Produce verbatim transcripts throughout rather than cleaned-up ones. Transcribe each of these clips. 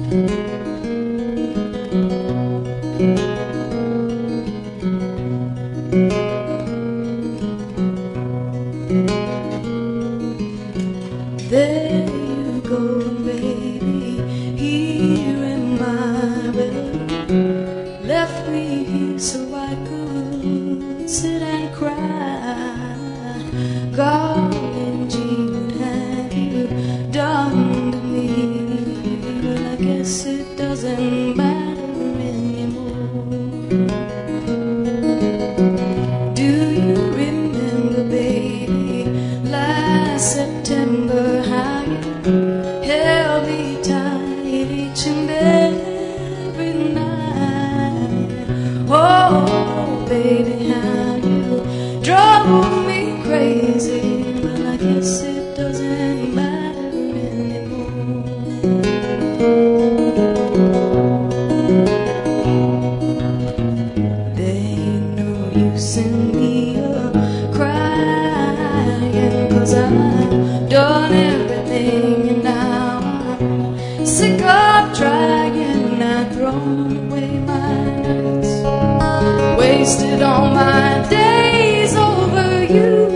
There you go, baby, here in my bed. Left me here so I could sit and cry. Darling Jean, what have you done to me? Well, I guess it doesn't matter anymore. Do you remember, baby, last September, how you held me tight each and every night? Oh, baby, how you drove me crazy. Well, I guess it doesn't matter anymore. There ain't no use in me a crying, 'cause I've done everything and now I'm sick of trying. I've thrown away my nights, wasted all my days over you.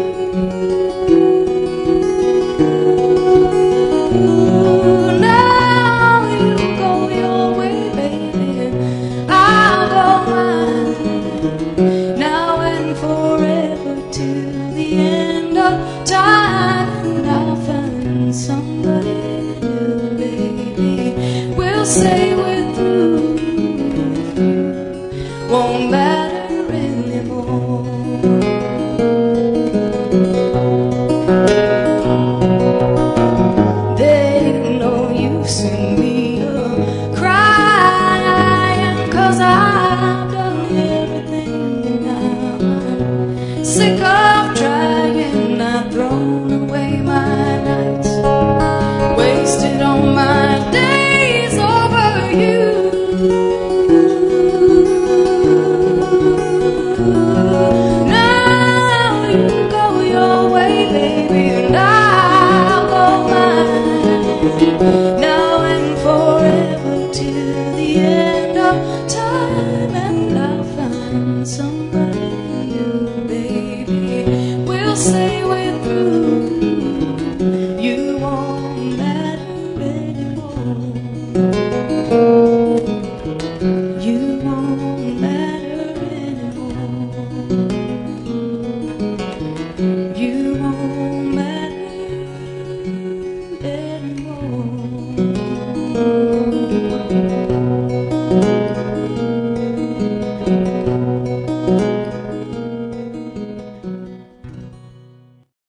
Now you go your way, baby, and I'll go mine, now and forever till the end of time. And I'll find somebody new, baby, we'll say we're